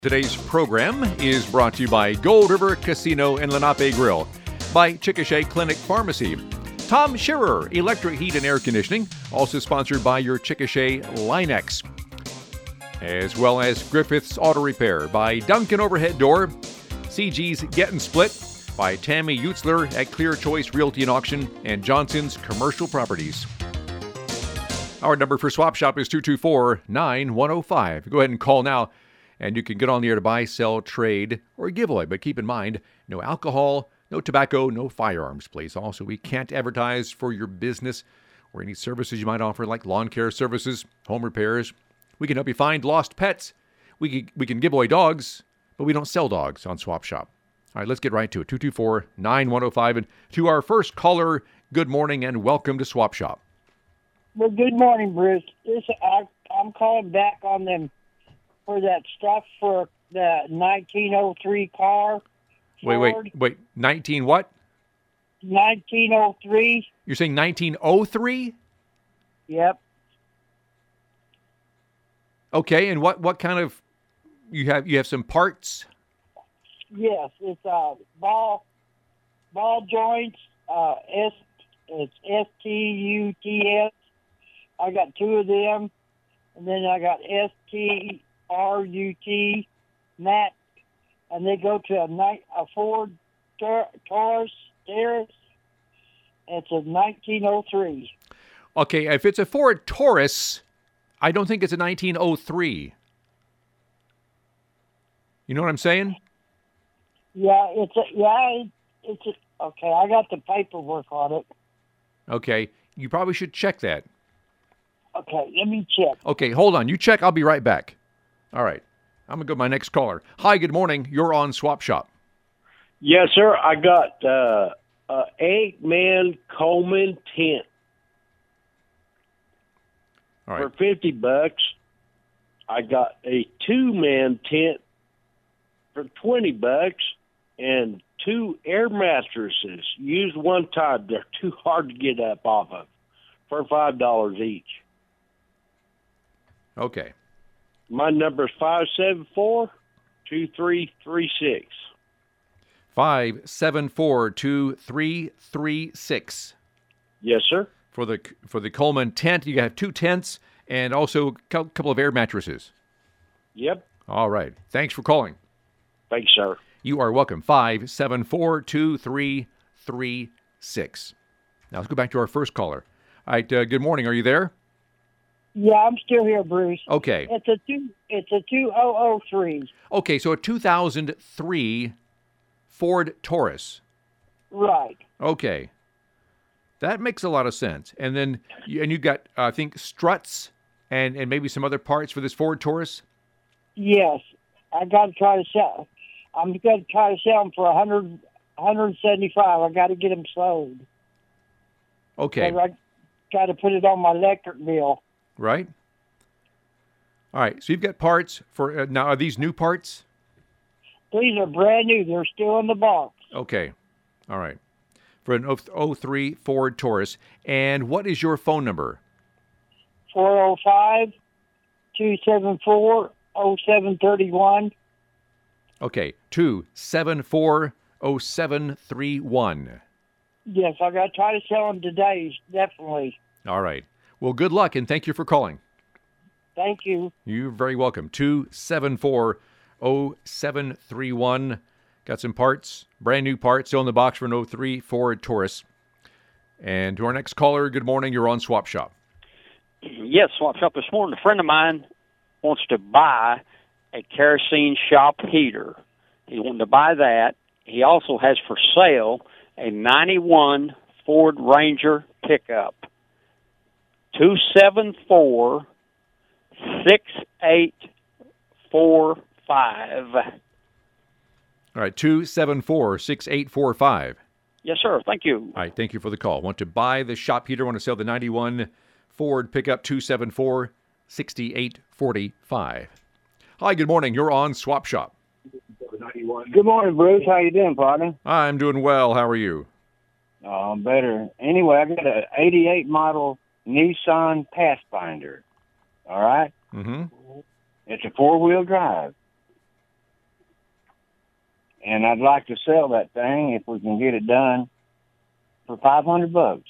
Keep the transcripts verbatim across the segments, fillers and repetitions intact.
Today's program is brought to you by Gold River Casino and Lenape Grill, by Chickasha Clinic Pharmacy, Tom Shearer Electric Heat and Air Conditioning, also sponsored by your Chickasha Linex, as well as Griffith's Auto Repair, by Duncan Overhead Door, C G's Gettin' Split, by Tammy Utzler at Clear Choice Realty and Auction, and Johnson's Commercial Properties. Our number for Swap Shop is two two four, nine one zero five. Go ahead and call now. And you can get on the air to buy, sell, trade, or give away. But keep in mind, no alcohol, no tobacco, no firearms, please. Also, we can't advertise for your business or any services you might offer, like lawn care services, home repairs. We can help you find lost pets. We can, we can give away dogs, but we don't sell dogs on Swap Shop. All right, let's get right to it. two two four, nine one zero five. And to our first caller, good morning and welcome to Swap Shop. Well, good morning, Bruce. This, I, I'm calling back on them. For that stuff for the nineteen oh three car. Wait, Ford. wait, wait. nineteen what? nineteen oh three. You're saying nineteen oh three? Yep. Okay, and what, what kind of you have you have some parts? Yes, it's uh ball ball joints. Uh, S it's S T U T S. I got two of them, and then I got S T. R U T, Nat, and they go to a, night, a Ford Taurus, Taurus. It's a nineteen oh three. Okay, if it's a Ford Taurus, I don't think it's a nineteen oh three. You know what I'm saying? Yeah, it's a, yeah, it's a, okay. I got the paperwork on it. Okay, you probably should check that. Okay, let me check. Okay, hold on. You check. I'll be right back. All right. I'm going to go to my next caller. Hi, good morning. You're on Swap Shop. Yes, sir. I got uh, an eight-man Coleman tent All right. for fifty bucks. I got a two-man tent for twenty bucks and two air mattresses, used one time. They're too hard to get up off of, for five dollars each. Okay. My number is five seven four, two three three six. five seven four, two three three six. Yes, sir. For the for the Coleman tent, you have two tents and also a couple of air mattresses. Yep. All right. Thanks for calling. Thanks, sir. You are welcome. five seven four, two three three six. Now let's go back to our first caller. All right. Uh, good morning. Are you there? Yeah, I'm still here, Bruce. Okay. It's a two. It's a two oh oh three. Okay, so a two thousand three Ford Taurus. Right. Okay, that makes a lot of sense. And then, you, and you got, uh, I think, struts and and maybe some other parts for this Ford Taurus. Yes, I got to try to sell. I'm going to try to sell them for a hundred, hundred seventy-five. I got to get them sold. Okay. I got to put it on my electric bill. Right. All right. So you've got parts for uh, now. Are these new parts? These are brand new. They're still in the box. Okay. All right. For an oh three Ford Taurus. And what is your phone number? four oh five, two seven four, oh seven three one. Okay. two seven four, oh seven three one. Yes, I got to try to sell them today, definitely. All right. Well, good luck, and thank you for calling. Thank you. You're very welcome. two seven four, oh seven three one. Got some parts, brand new parts, still in the box for an oh three Ford Taurus. And to our next caller, good morning. You're on Swap Shop. Yes, Swap Shop this morning. A friend of mine wants to buy a kerosene shop heater. He wanted to buy that. He also has for sale a ninety-one Ford Ranger pickup. two seven four, six eight four five. All right, two seven four, six eight four five. Yes, sir. Thank you. All right, thank you for the call. Want to buy the shop heater, want to sell the ninety-one Ford pickup, two seven four, six eight four five. Hi, good morning. You're on Swap Shop. Good morning, Bruce. How you doing, partner? I'm doing well. How are you? Oh, better. Anyway, I got an eighty-eight model Nissan Pathfinder. All right? Mm-hmm. It's a four-wheel drive. and I'd like to sell that thing if we can get it done for five hundred bucks.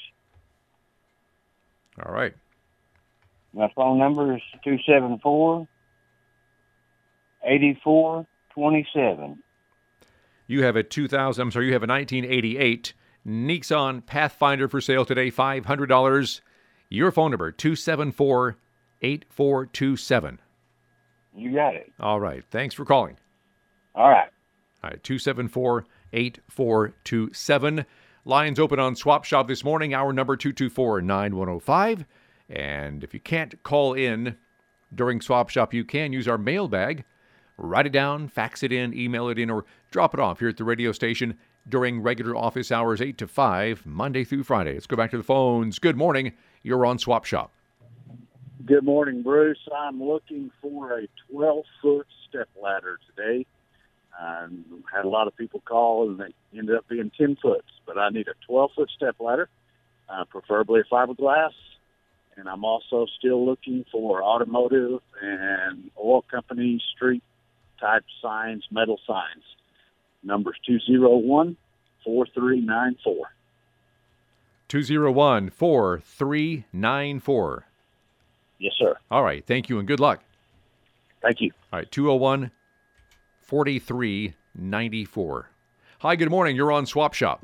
All right. My phone number is two seven four, eight four two seven. You have a two thousand, I'm sorry, you have a nineteen eighty-eight Nissan Pathfinder for sale today, five hundred dollars. Your phone number, two seven four, eight four two seven. You got it. All right. Thanks for calling. All right. All right, two seven four, eight four two seven. Lines open on Swap Shop this morning. Our number, two two four, nine one oh five. And if you can't call in during Swap Shop, you can use our mailbag. Write it down, fax it in, email it in, or drop it off here at the radio station during regular office hours, eight to five, Monday through Friday. Let's go back to the phones. Good morning. You're on Swap Shop. Good morning, Bruce. I'm looking for a twelve-foot step ladder today. I had a lot of people call, and they ended up being ten foot. But I need a twelve-foot step ladder, uh, preferably fiberglass. And I'm also still looking for automotive and oil company street-type signs, metal signs. Number's two oh one, four three nine four. two oh one, four three nine four. Yes, sir. All right. Thank you and good luck. Thank you. All right. two oh one, four three nine four. Hi, good morning. You're on Swap Shop.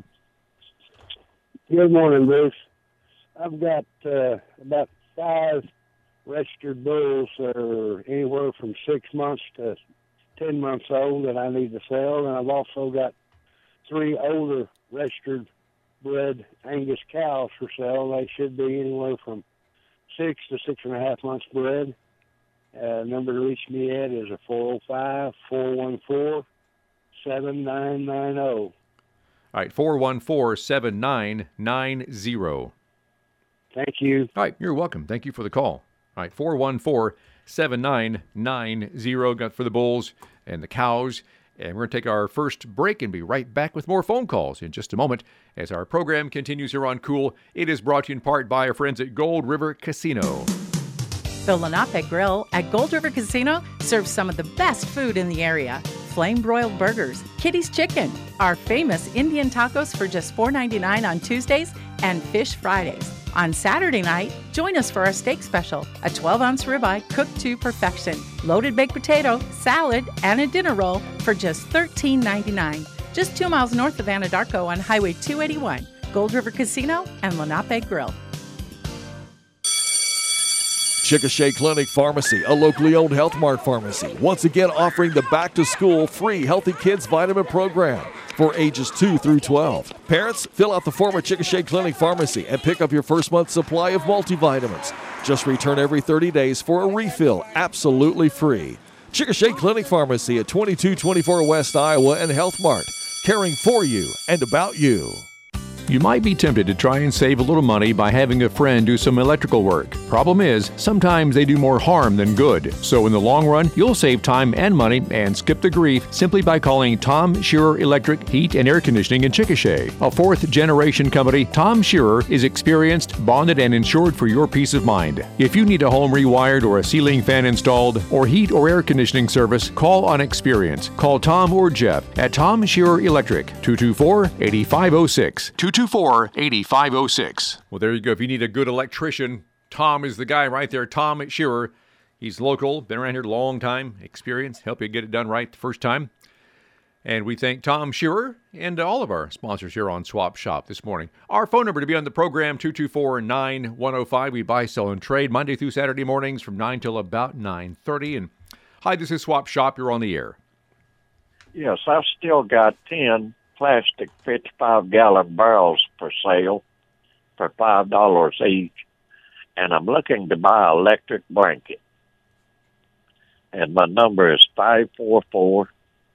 Good morning, Bruce. I've got uh, about five registered bulls that are anywhere from six months to ten months old that I need to sell, and I've also got three older registered bred Angus cows for sale. They should be anywhere from six to six and a half months bred. Uh, number to reach me at is a four oh five, four one four, seven nine nine oh. All right, four one four, seven nine nine oh. Thank you. All right, you're welcome. Thank you for the call. All right, four one four, seven nine nine oh got for the bulls and the cows. And we're going to take our first break and be right back with more phone calls in just a moment as our program continues here on Cool. It is brought to you in part by our friends at Gold River Casino. The Lenape Grill at Gold River Casino serves some of the best food in the area. Flame-broiled burgers, Kitty's Chicken, our famous Indian tacos for just four ninety-nine on Tuesdays, and Fish Fridays. On Saturday night, join us for our steak special, a twelve-ounce ribeye cooked to perfection, loaded baked potato, salad, and a dinner roll for just thirteen ninety-nine. Just two miles north of Anadarko on Highway two eighty-one. Gold River Casino and Lenape Grill. Chickasha Clinic Pharmacy, a locally owned Health Mart pharmacy, once again offering the back-to-school free Healthy Kids vitamin program for ages two through twelve. Parents, fill out the form at Chickasha Clinic Pharmacy and pick up your first month's supply of multivitamins. Just return every thirty days for a refill, absolutely free. Chickasha Clinic Pharmacy at twenty-two twenty-four West Iowa and Health Mart, caring for you and about you. You might be tempted to try and save a little money by having a friend do some electrical work. Problem is, sometimes they do more harm than good. So in the long run, you'll save time and money and skip the grief simply by calling Tom Shearer Electric Heat and Air Conditioning in Chickasha. A fourth-generation company, Tom Shearer is experienced, bonded, and insured for your peace of mind. If you need a home rewired or a ceiling fan installed or heat or air conditioning service, call on experience. Call Tom or Jeff at Tom Shearer Electric, two two four, eight five oh six. two two four, eight five oh six. Well, there you go. If you need a good electrician, Tom is the guy right there. Tom Shearer. He's local, been around here a long time, experience, help you get it done right the first time. And we thank Tom Shearer and all of our sponsors here on Swap Shop this morning. Our phone number to be on the program, two two four, nine one oh five. We buy, sell, and trade Monday through Saturday mornings from nine till about nine thirty. And hi, this is Swap Shop. You're on the air. Yes, I've still got ten plastic fifty-five gallon barrels for sale for five dollars each, and I'm looking to buy an electric blanket. And my number is five four four,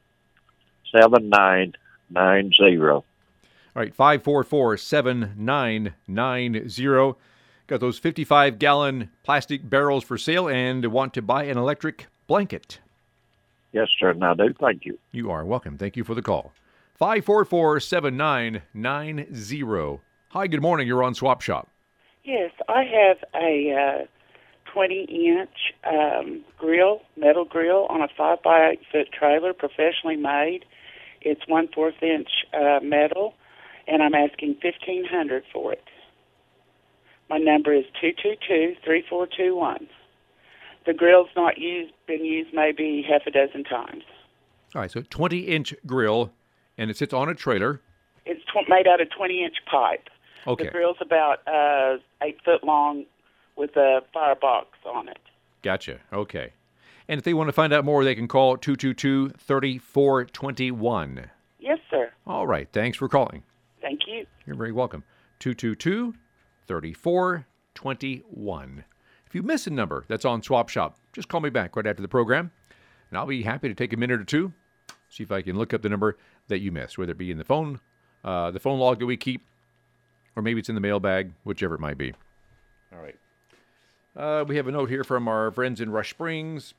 seven nine nine oh. All right, five four four, seven nine nine oh. Got those fifty-five gallon plastic barrels for sale and want to buy an electric blanket. Yes, sir, and I do. Thank you. You are welcome. Thank you for the call. five four four, seven nine nine oh. Hi, good morning. You're on Swap Shop. Yes, I have a twenty-inch uh, um, grill, metal grill, on a five by eight foot trailer, professionally made. It's one-fourth inch uh, metal, and I'm asking fifteen hundred dollars for it. My number is two two two, three four two one. The grill's not used, been used maybe half a dozen times. All right, so twenty-inch grill, and it sits on a trailer. It's tw- made out of twenty-inch pipe. Okay. The grill's about uh, eight foot long with a firebox on it. Gotcha. Okay. And if they want to find out more, they can call two two two, three four two one. Yes, sir. All right. Thanks for calling. Thank you. You're very welcome. two two two, three four two one. If you miss a number that's on Swap Shop, just call me back right after the program, and I'll be happy to take a minute or two, see if I can look up the number that you missed, whether it be in the phone, uh, the phone log that we keep, or maybe it's in the mailbag, whichever it might be. All right. Uh, we have a note here from our friends in Rush Springs.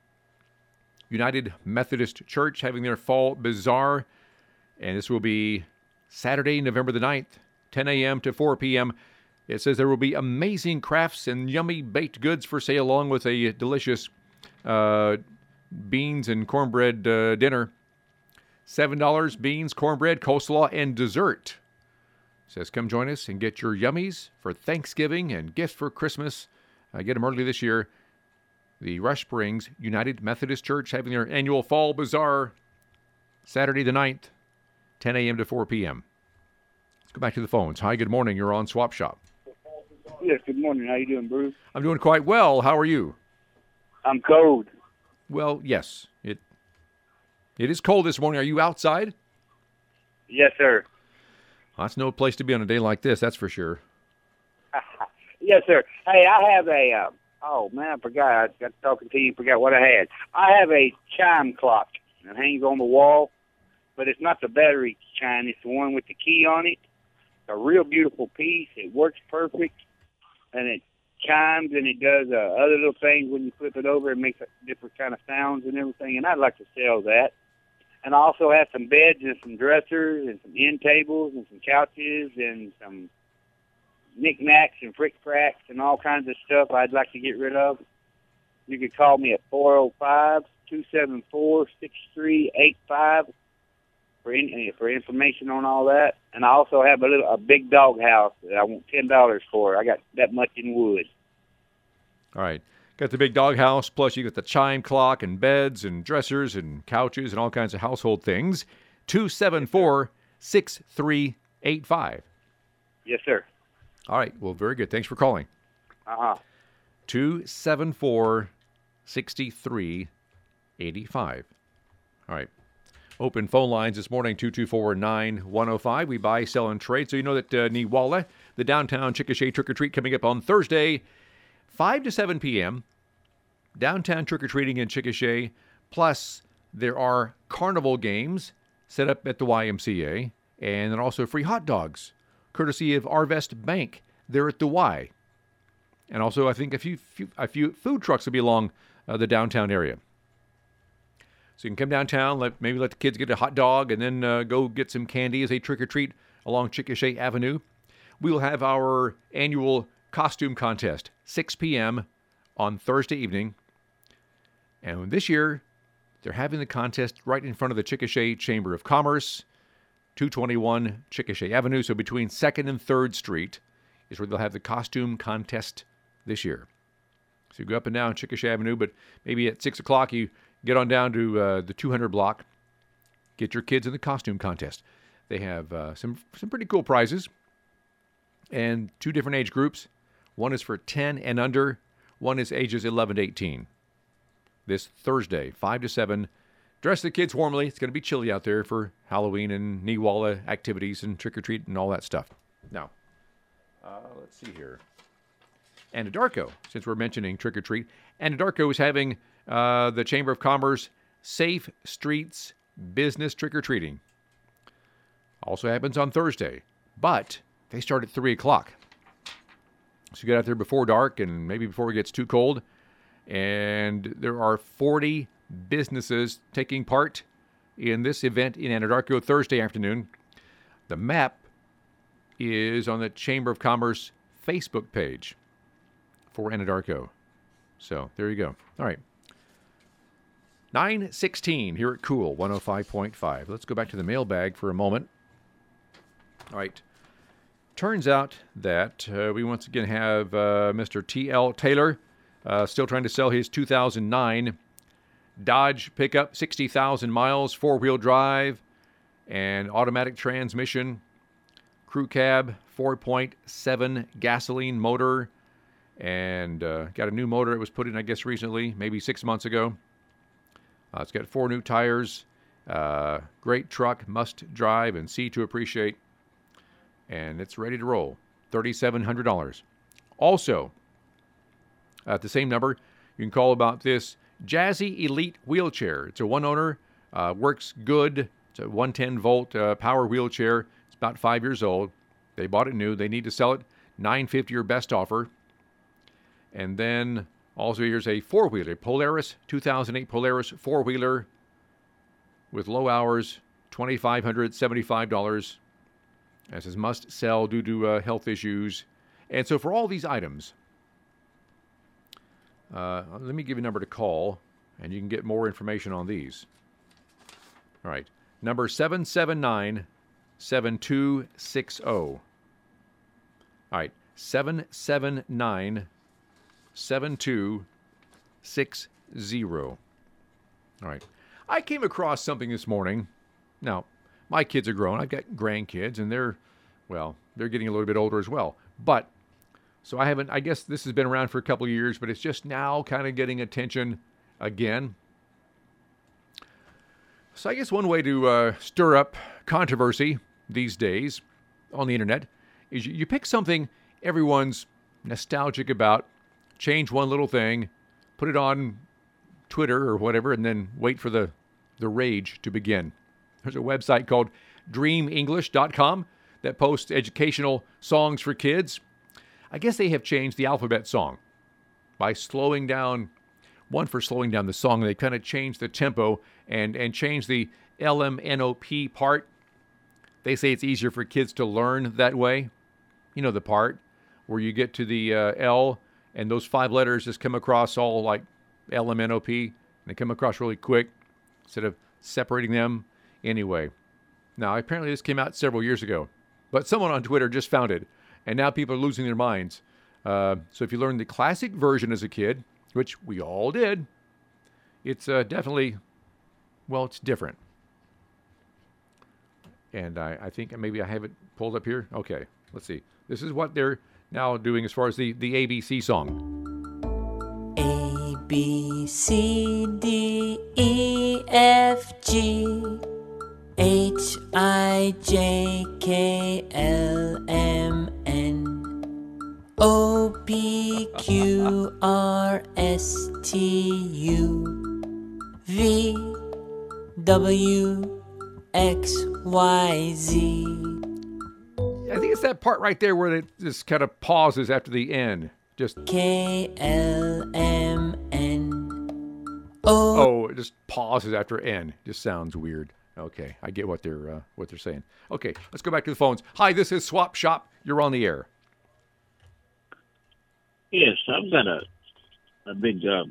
United Methodist Church having their fall bazaar, and this will be Saturday, November the ninth, ten a.m. to four p.m. It says there will be amazing crafts and yummy baked goods for sale, along with a delicious uh, beans and cornbread uh, dinner. seven dollars, beans, cornbread, coleslaw, and dessert. It says come join us and get your yummies for Thanksgiving and gifts for Christmas. Uh, get them early this year. The Rush Springs United Methodist Church having their annual Fall Bazaar Saturday the ninth, ten a.m. to four p.m. Let's go back to the phones. Hi, good morning. You're on Swap Shop. Yes, good morning. How you doing, Bruce? I'm doing quite well. How are you? I'm cold. Well, yes. It It is cold this morning. Are you outside? Yes, sir. Well, that's no place to be on a day like this, that's for sure. Yes, sir. Hey, I have a, uh, oh, man, I forgot. I got talking to you, forgot what I had. I have a chime clock that hangs on the wall, but it's not the battery chime. It's the one with the key on it. It's a real beautiful piece. It works perfect, and it chimes, and it does uh, other little things when you flip it over. It makes different kind of sounds and everything, and I'd like to sell that. And I also have some beds and some dressers and some end tables and some couches and some knickknacks and frick-fracks and all kinds of stuff I'd like to get rid of. You could call me at four oh five, two seven four, six three eight five for in, for information on all that. And I also have a little a big dog house that I want ten dollars for. I got that much in wood. All right. Got the big dog house, plus you got the chime clock and beds and dressers and couches and all kinds of household things. two seven four, six three eight five. Yes, sir. All right. Well, very good. Thanks for calling. Uh-huh. two seven four, six three eight five. All right. Open phone lines this morning, two two four, nine one oh five. We buy, sell, and trade. So you know that uh, Newalla, the downtown Chickasha trick-or-treat coming up on Thursday, five to seven p.m., downtown trick-or-treating in Chickasha. Plus, there are carnival games set up at the Y M C A, and then also free hot dogs, courtesy of Arvest Bank there at the Y. And also, I think a few, few a few food trucks will be along uh, the downtown area. So you can come downtown, let maybe let the kids get a hot dog, and then uh, go get some candy as they trick-or-treat along Chickasha Avenue. We will have our annual costume contest, six p.m. on Thursday evening. And this year, they're having the contest right in front of the Chickasha Chamber of Commerce, two twenty-one Chickasha Avenue. So between second and third Street is where they'll have the costume contest this year. So you go up and down Chickasha Avenue, but maybe at six o'clock you get on down to uh, the two hundred block, get your kids in the costume contest. They have uh, some some pretty cool prizes and two different age groups. One is for ten and under. One is ages eleven to eighteen. This Thursday, five to seven. Dress the kids warmly. It's going to be chilly out there for Halloween and Newalla activities and trick-or-treat and all that stuff. Now, uh, let's see here. Anadarko, since we're mentioning trick-or-treat, Anadarko is having uh, the Chamber of Commerce Safe Streets Business Trick-or-Treating. Also happens on Thursday, but they start at three o'clock. So you get out there before dark and maybe before it gets too cold. And there are forty businesses taking part in this event in Anadarko Thursday afternoon. The map is on the Chamber of Commerce Facebook page for Anadarko. So there you go. All right. nine sixteen here at Cool one oh five point five. Let's go back to the mailbag for a moment. All right. Turns out that uh, we once again have uh, Mister T L Taylor uh, still trying to sell his two thousand nine Dodge pickup, sixty thousand miles, four-wheel drive, and automatic transmission, crew cab, four point seven gasoline motor, and uh, got a new motor. It was put in, I guess, recently, maybe six months ago. Uh, it's got four new tires, uh, great truck, must drive and see to appreciate, and it's ready to roll. three thousand seven hundred dollars. Also, at the same number, you can call about this Jazzy Elite wheelchair. It's a one-owner, uh, works good. It's a one ten volt uh, power wheelchair. It's about five years old. They bought it new. They need to sell it. nine fifty or best offer. And then also here's a four-wheeler, Polaris, two thousand eight Polaris four-wheeler with low hours, two thousand five hundred seventy-five dollars. As is must sell due to uh, health issues. And so for all these items, uh, let me give you a number to call, and you can get more information on these. All right. Number seven seven nine, seven two six zero. All right. seven seven nine, seven two six zero. All right. I came across something this morning. Now, my kids are grown. I've got grandkids, and they're, well, they're getting a little bit older as well. But, so I haven't, I guess this has been around for a couple of years, but it's just now kind of getting attention again. So I guess one way to uh, stir up controversy these days on the internet is you, you pick something everyone's nostalgic about, change one little thing, put it on Twitter or whatever, and then wait for the, the rage to begin. There's a website called dream english dot com that posts educational songs for kids. I guess they have changed the alphabet song by slowing down, one for slowing down the song. They kind of changed the tempo and, and changed the L M N O P part. They say it's easier for kids to learn that way. You know the part where you get to the uh, L and those five letters just come across all like L M N O P. And they come across really quick instead of separating them. Anyway, now apparently this came out several years ago, but someone on Twitter just found it, and now people are losing their minds. Uh, so if you learned the classic version as a kid, which we all did, it's uh, definitely, well, it's different. And I, I think maybe I have it pulled up here. Okay, let's see. This is what they're now doing as far as the, the A B C song. A, B, C, D, E, F, G, H, I, J, K, L, M, N, O, P, Q, R, S, T, U, V, W, X, Y, Z. I think it's that part right there where it just kind of pauses after the N. Just K, L, M, N, O. Oh, it just pauses after N. Just sounds weird. Okay, I get what they're uh, what they're saying. Okay, let's go back to the phones. Hi, this is Swap Shop. You're on the air. Yes, I've got a a big uh,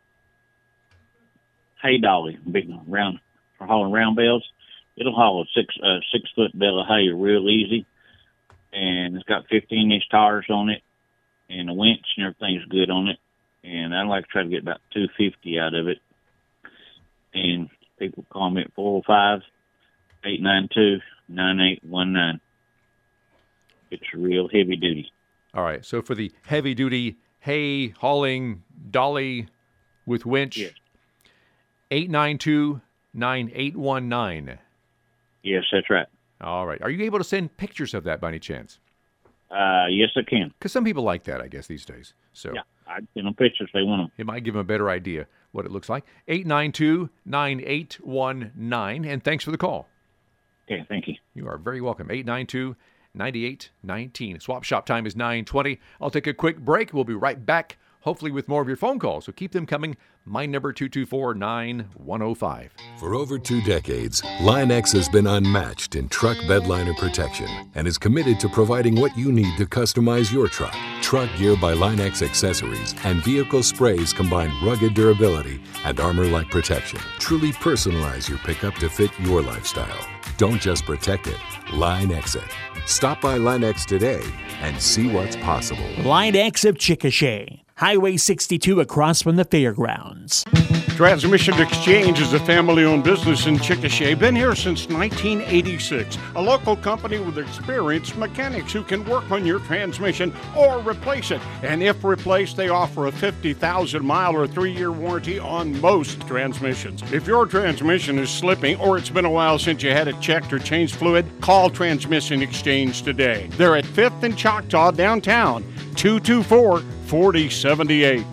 hay dolly, big round for hauling round bales. It'll haul a six uh, six foot bale of hay real easy, and it's got fifteen inch tires on it, and a winch and everything's good on it. And I'd like to try to get about two fifty out of it. And people call me at four oh five, eight nine two, nine eight one nine. It's real heavy duty. All right. So for the heavy duty hay hauling dolly with winch, yes. eight nine two, nine eight one nine. Yes, that's right. All right. Are you able to send pictures of that by any chance? Uh, yes, I can. Because some people like that, I guess, these days. So yeah, I send them pictures if they want them. It might give them a better idea what it looks like. eight nine two, nine eight one nine. And thanks for the call. Okay, thank you. You are very welcome. eight nine two, nine eight one nine. Swap Shop time is nine twenty. I'll take a quick break. We'll be right back. hopefully with more of your phone calls. So keep them coming. My number, two two four, nine one oh five. For over two decades, Line-X has been unmatched in truck bedliner protection and is committed to providing what you need to customize your truck. Truck Gear by Line-X Accessories and vehicle sprays combine rugged durability and armor-like protection. Truly personalize your pickup to fit your lifestyle. Don't just protect it, Line-X it. Stop by Line-X today and see what's possible. Line-X of Chickasha, Highway sixty-two across from the fairgrounds. Transmission Exchange is a family-owned business in Chickasha. Been here since nineteen eighty-six. A local company with experienced mechanics who can work on your transmission or replace it. And if replaced, they offer a fifty thousand mile or three-year warranty on most transmissions. If your transmission is slipping or it's been a while since you had it checked or changed fluid, call Transmission Exchange today. They're at fifth and Choctaw downtown, two two four, four oh seven eight.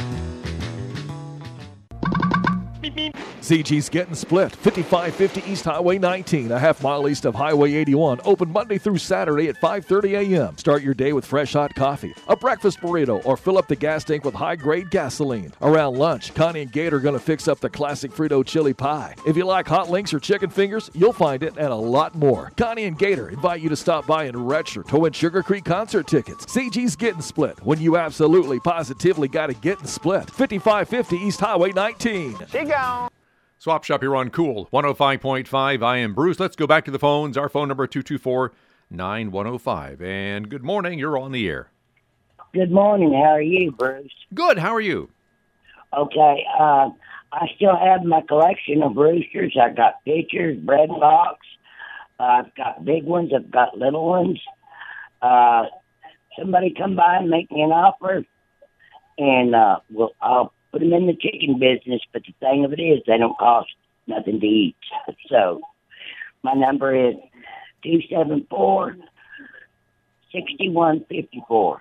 Z G's Getting Split, fifty-five fifty East Highway nineteen, a half mile east of Highway eighty-one. Open Monday through Saturday at five thirty a.m. Start your day with fresh hot coffee, a breakfast burrito, or fill up the gas tank with high-grade gasoline. Around lunch, Connie and Gate are going to fix up the classic Frito chili pie. If you like hot links or chicken fingers, you'll find it and a lot more. Connie and Gator invite you to stop by and register to win Sugar Creek concert tickets. Z G's Getting Split, when you absolutely, positively got to get and split. fifty-five fifty East Highway nineteen. She gone. Swap Shop here on Cool one oh five point five. I am Bruce. Let's go back to the phones. Our phone number, two two four, nine one oh five. And good morning. You're on the air. Good morning. How are you, Bruce? Good. How are you? Okay. Uh, I still have my collection of roosters. I've got pictures, bread box. I've got big ones. I've got little ones. Uh, somebody come by and make me an offer, and uh, we'll, I'll put them in the chicken business, but the thing of it is they don't cost nothing to eat. So my number is two seven four, six one five four.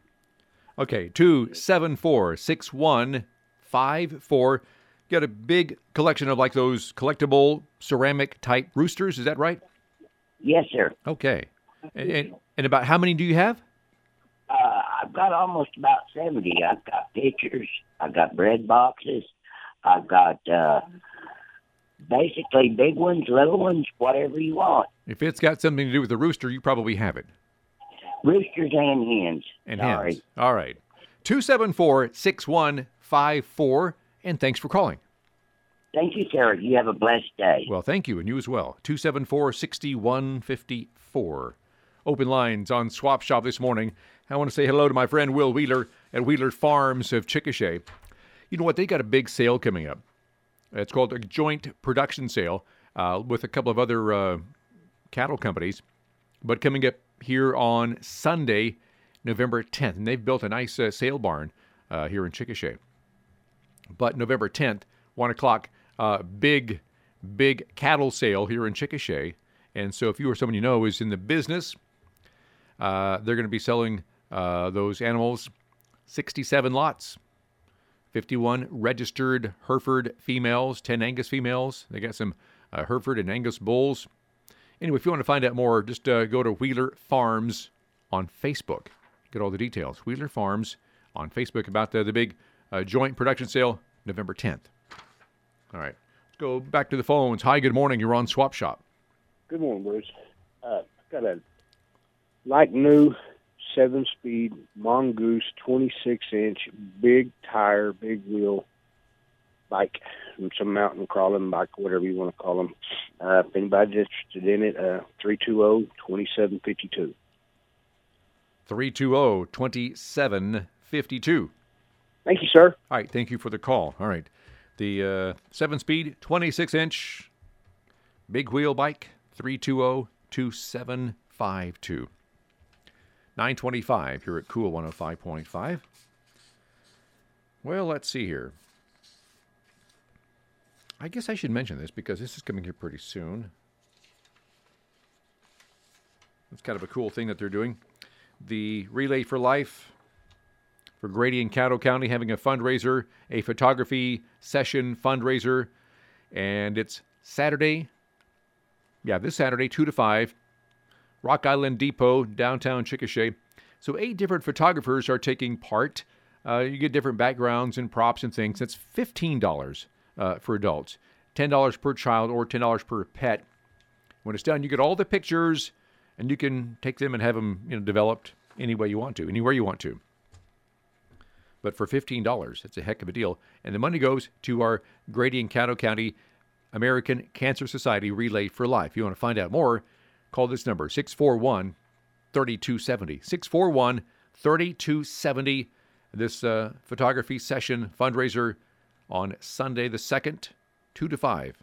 Okay, two seven four, six one five four. Got a big collection of like those collectible ceramic type roosters, is that right? Yes, sir. Okay. And, and, and about how many do you have? Uh, I've got almost about seventy. I've got pictures. I've got bread boxes. I've got uh, basically big ones, little ones, whatever you want. If it's got something to do with the rooster, you probably have it. Roosters and hens. And Sorry. hens. All right. two seven four, six one five four. And thanks for calling. Thank you, sir. You have a blessed day. Well, thank you, and you as well. two seven four, six one five four. Open lines on Swap Shop this morning. I want to say hello to my friend Will Wheeler at Wheeler Farms of Chickasha. You know what? They got a big sale coming up. It's called a joint production sale uh, with a couple of other uh, cattle companies, but coming up here on Sunday, November tenth. And they've built a nice uh, sale barn uh, here in Chickasha. But November tenth, one o'clock, uh, big, big cattle sale here in Chickasha. And so if you or someone you know is in the business, uh, they're going to be selling uh, those animals, sixty-seven lots, fifty-one registered Hereford females, ten Angus females. They got some uh, Hereford and Angus bulls. Anyway, if you want to find out more, just uh, go to Wheeler Farms on Facebook. Get all the details. Wheeler Farms on Facebook about the, the big uh, joint production sale, November tenth. All right. Let's go back to the phones. Hi, good morning. You're on Swap Shop. Good morning, Bruce. Uh, I've got a like new seven-speed Mongoose twenty-six inch big tire, big wheel bike, some mountain crawling bike, whatever you want to call them. Uh, if anybody's interested in it, uh, three two zero, two seven five two. three two zero, two seven five two. Thank you, sir. All right, thank you for the call. All right. The uh, seven-speed, twenty-six inch big wheel bike, three two zero, two seven five two. nine twenty-five here at Cool one oh five point five. Well, let's see here. I guess I should mention this because this is coming here pretty soon. It's kind of a cool thing that they're doing. The Relay for Life for Grady and Caddo County having a fundraiser, a photography session fundraiser, and it's Saturday. Yeah, this Saturday, two to five. Rock Island Depot, downtown Chickasha. So eight different photographers are taking part. Uh, you get different backgrounds and props and things. That's fifteen dollars uh, for adults, ten dollars per child or ten dollars per pet. When it's done, you get all the pictures, and you can take them and have them, you know, developed any way you want to, anywhere you want to. But for fifteen dollars, it's a heck of a deal. And the money goes to our Grady and Caddo County American Cancer Society Relay for Life. If you want to find out more, call this number, six four one, three two seven zero. six four one, three two seven zero. This uh, photography session fundraiser on Sunday the second, two to five,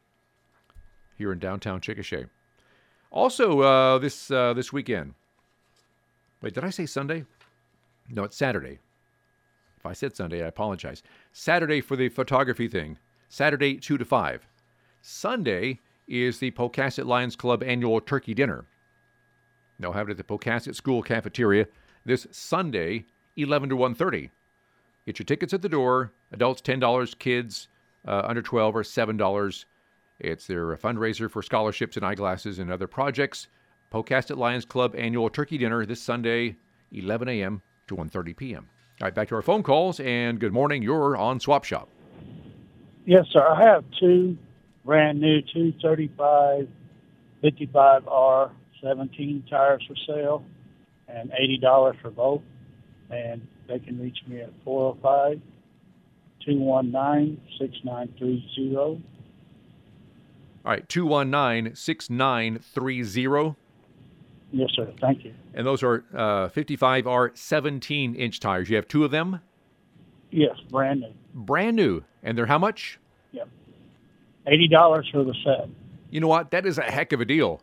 here in downtown Chickasha. Also, uh, this uh, this weekend. Wait, did I say Sunday? No, it's Saturday. If I said Sunday, I apologize. Saturday for the photography thing. Saturday, two to five. Sunday is the Pocasset Lions Club annual turkey dinner. They'll have it at the Pocasset School cafeteria this Sunday, eleven to one thirty. Get your tickets at the door. Adults, ten dollars. Kids uh, under twelve are seven dollars. It's their fundraiser for scholarships and eyeglasses and other projects. Pocasset Lions Club annual turkey dinner this Sunday, eleven a.m. to one thirty p.m. All right, back to our phone calls, and good morning. You're on Swap Shop. Yes, sir. I have two brand new two thirty-five fifty-five R seventeen tires for sale, and eighty dollars for both. And they can reach me at four oh five, two one nine, six nine three zero. All right, two one nine, six nine three zero. Yes, sir. Thank you. And those are uh, fifty-five R seventeen-inch tires. You have two of them? Yes, brand new. Brand new. And they're how much? Yep. eighty dollars for the set. You know what? That is a heck of a deal.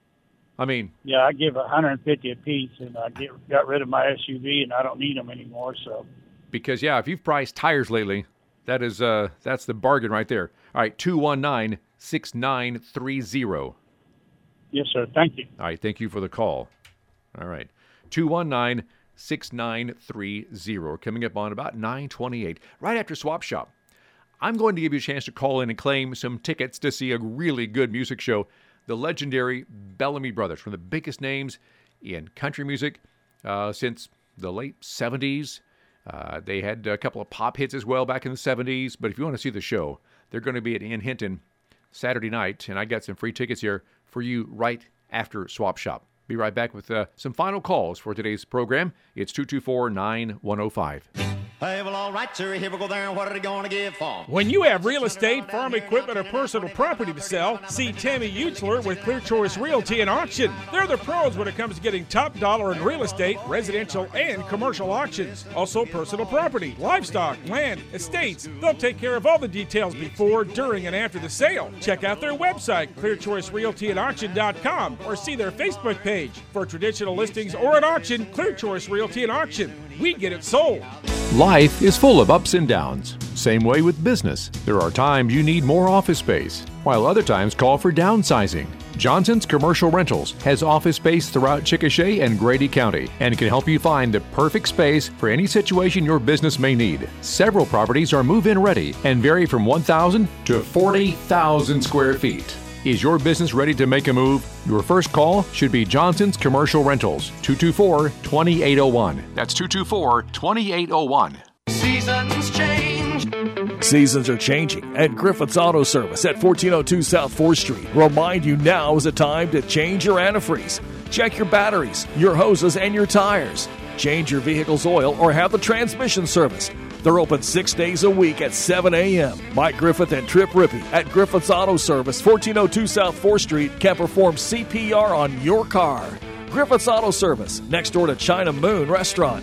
I mean... Yeah, I give one hundred fifty dollars a piece, and I get got rid of my S U V, and I don't need them anymore, so... Because, yeah, if you've priced tires lately, that is uh, that's the bargain right there. All right, two one nine, six nine three zero. Yes, sir. Thank you. All right, thank you for the call. All right, two one nine, six nine three zero. Coming up on about nine twenty-eight, right after Swap Shop. I'm going to give you a chance to call in and claim some tickets to see a really good music show. The legendary Bellamy Brothers, one of the biggest names in country music uh, since the late seventies. Uh, they had a couple of pop hits as well back in the seventies. But if you want to see the show, they're going to be at In Hinton Saturday night. And I got some free tickets here for you right after Swap Shop. Be right back with uh, some final calls for today's program. It's two two four, nine one oh five. Hey, well, all right, sir, here we go there. What are they going to give for? When you have real estate, farm equipment, or personal property to sell, see Tammy Utzler with Clear Choice Realty and Auction. They're the pros when it comes to getting top dollar in real estate, residential, and commercial auctions. Also, personal property, livestock, land, estates. They'll take care of all the details before, during, and after the sale. Check out their website, clear choice realty and auction dot com, or see their Facebook page. For traditional listings or an auction, Clear Choice Realty and Auction. We get it sold. Life is full of ups and downs. Same way with business. There are times you need more office space, while other times call for downsizing. Johnson's Commercial Rentals has office space throughout Chickasha and Grady County and can help you find the perfect space for any situation your business may need. Several properties are move-in ready and vary from one thousand to forty thousand square feet. Is your business ready to make a move? Your first call should be Johnson's Commercial Rentals, two two four, two eight zero one. That's two two four, two eight zero one. Seasons change. Seasons are changing, and Griffin's Auto Service at fourteen oh two South fourth Street remind you now is the time to change your antifreeze. Check your batteries, your hoses, and your tires. Change your vehicle's oil or have the transmission service. They're open six days a week at seven a.m. Mike Griffith and Trip Rippey at Griffin's Auto Service, fourteen oh two South fourth Street, can perform C P R on your car. Griffin's Auto Service, next door to China Moon Restaurant.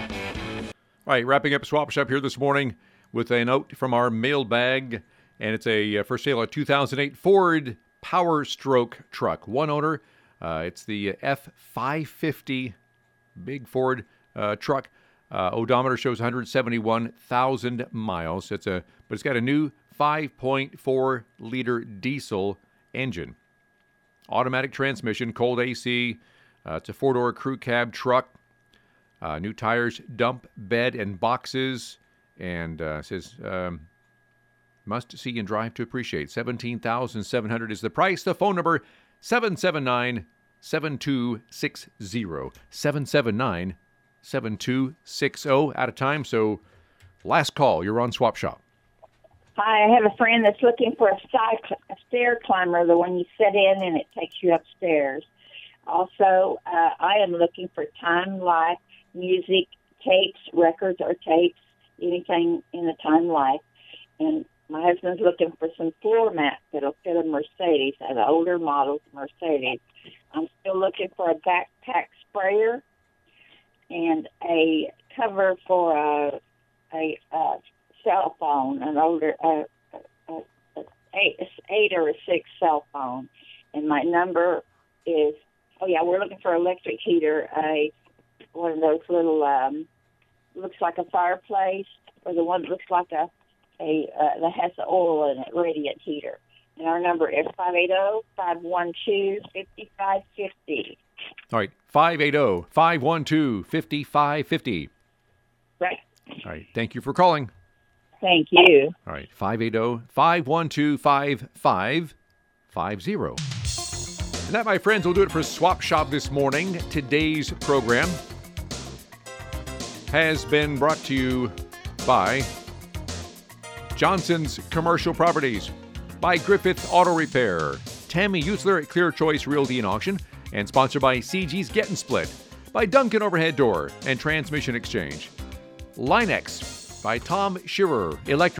All right, wrapping up Swap Shop here this morning with a note from our mailbag, and it's a uh, for sale a two thousand eight Ford Power Stroke truck. One owner. Uh, it's the F five fifty big Ford uh, truck. Uh, odometer shows one hundred seventy-one thousand miles. It's a, but it's got a new five point four liter diesel engine. Automatic transmission, cold A C. Uh, it's a four-door crew cab truck. Uh, new tires, dump bed, and boxes. And uh, it says, um, must see and drive to appreciate. seventeen thousand seven hundred dollars is the price. The phone number, seven seven nine, seven two six zero. seven seven nine, seven two six zero. Out of time, so last call. You're on Swap Shop. Hi, I have a friend that's looking for a, cy- a stair climber, the one you sit in and it takes you upstairs. Also, uh, I am looking for Time Life music tapes, records or tapes, anything in the Time Life. And my husband's looking for some floor mats that'll fit a Mercedes, an older model Mercedes. I'm still looking for a backpack sprayer and a cover for a, a, a cell phone, an older, uh, uh, uh, eight, eight or a six cell phone. And my number is, oh yeah, we're looking for an electric heater, a one of those little, um, looks like a fireplace, or the one that looks like a, a uh, that has the oil in it, radiant heater. And our number is five eight zero, five one two, five five five zero. All right, five eight zero, five one two, five five five zero. Right. All right, thank you for calling. Thank you. All right, five eight zero, five one two, five five five zero. And that, my friends, will do it for Swap Shop this morning. Today's program has been brought to you by Johnson's Commercial Properties, by Griffith Auto Repair, Tammy Utzler at Clear Choice Realty and Auction, and sponsored by C G's Gettin' Split, by Duncan Overhead Door and Transmission Exchange, Line X by Tom Shearer Electric.